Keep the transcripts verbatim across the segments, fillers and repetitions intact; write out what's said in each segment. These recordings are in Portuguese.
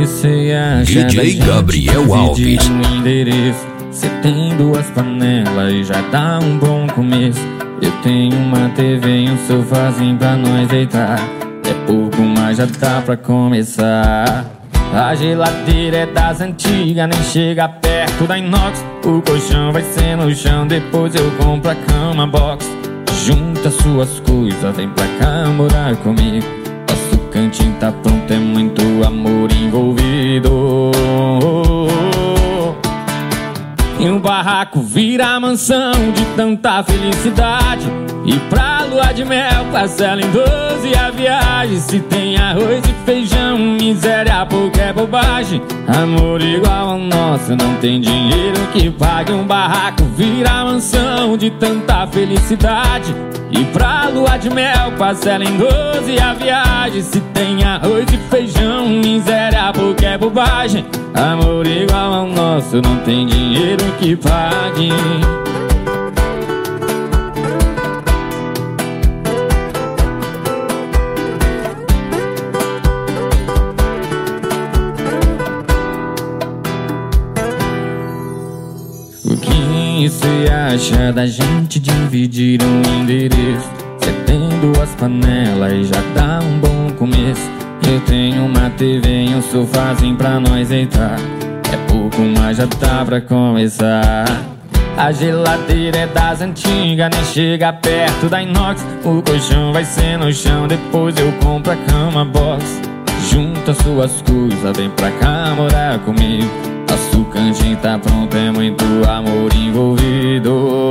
que cê acha D J Gabriel Alves? Um endereço, cê tem duas panelas e já dá um bom começo. Eu tenho uma T V e um sofazinho pra nós deitar. É pouco, mas já dá pra começar. A geladeira é das antigas, nem chega perto da inox. O colchão vai ser no chão, depois eu compro a cama box. Junta suas coisas, vem pra cá morar comigo. Nosso cantinho tá pronto, é muito amor envolvido. E o barraco vira mansão de tanta felicidade. E pra lua de mel, parcela em doze a viagem. Se tem arroz e feijão, miséria, pouca é bobagem. Amor igual ao nosso, não tem dinheiro que pague. Um barraco vira mansão de tanta felicidade. E pra lua de mel, parcela em doze a viagem. Se tem arroz e feijão, miséria, pouca é bobagem. Amor igual ao nosso, não tem dinheiro que pague. O que cê acha da gente dividir um endereço? Cê tem duas panelas e já dá um bom começo. Eu tenho uma T V e um sofazinho pra nós deitar. É pouco, mas já dá pra começar. A geladeira é das antigas, nem chega perto da inox. O colchão vai ser no chão, depois eu compro a cama box. Junta suas coisas, vem pra cá morar comigo. Nosso cantinho tá pronto, é muito amor envolvido.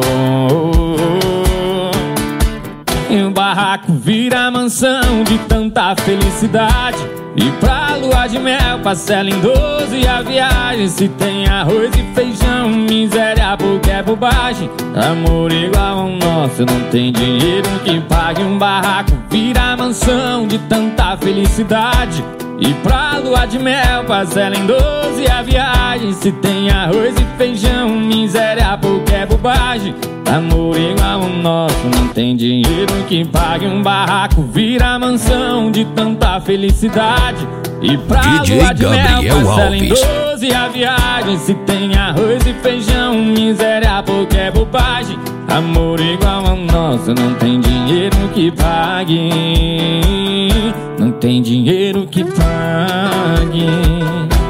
E o barraco vira mansão de tanta felicidade. E pra lua de mel, parcela em doze a viagem. Se tem arroz e feijão, miséria, pouca é bobagem. Amor igual ao nosso, não tem dinheiro que pague. Um barraco vira mansão de tanta felicidade. E pra lua de mel, parcela em doze a viagem. Se tem arroz e feijão, miséria, pouca é bobagem. Amor igual ao nosso, não tem dinheiro que pague. Um barraco vira mansão de tanta felicidade. E pra D J lua de Gabriel mel, parcela em Alves. doze a viagem. Se tem arroz e feijão, miséria, pouca é bobagem. Amor igual ao nosso, não tem dinheiro que pague. Não tem dinheiro que pague.